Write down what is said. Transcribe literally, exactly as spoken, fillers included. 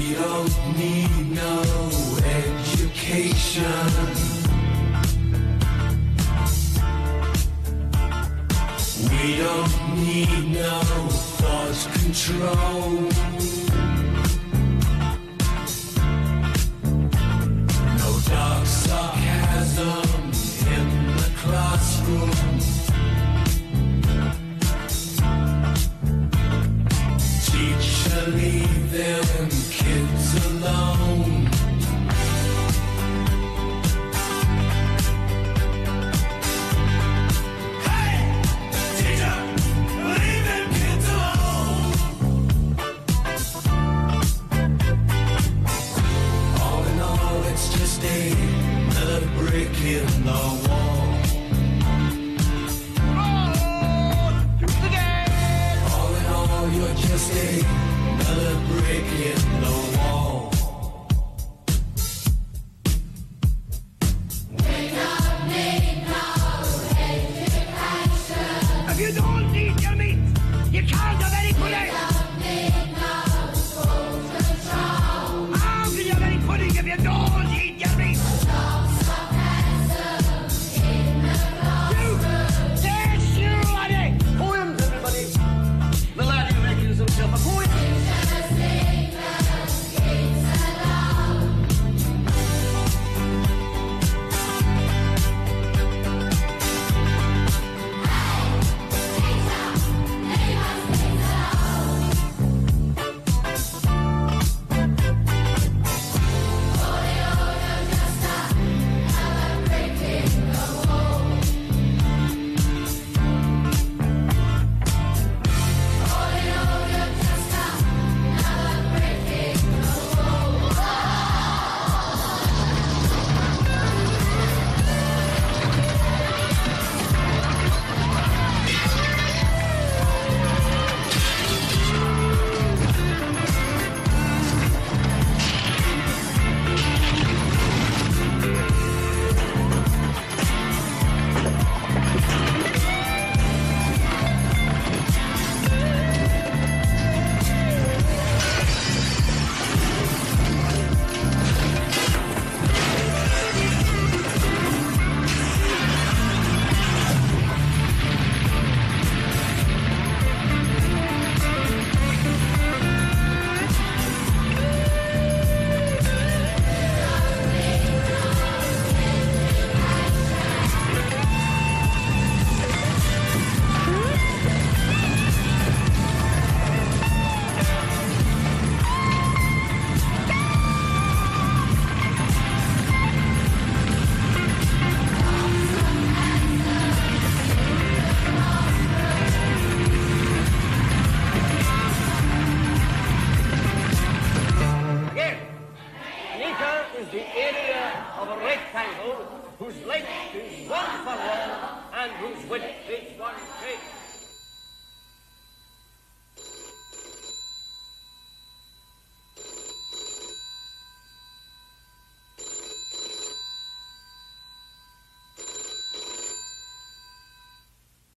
don't need no education. We don't need no thought control. No dark sarcasm in the classroom. Teacher, leave them kids alone. In the wall. Oh, again. All in all, you're just another brick in the wall. We don't need no education. If you don't eat your meat, you can't have any pudding. We don't need no school control. How can you have any pudding if you don't eat your meat? Whose length is one furlong and whose width is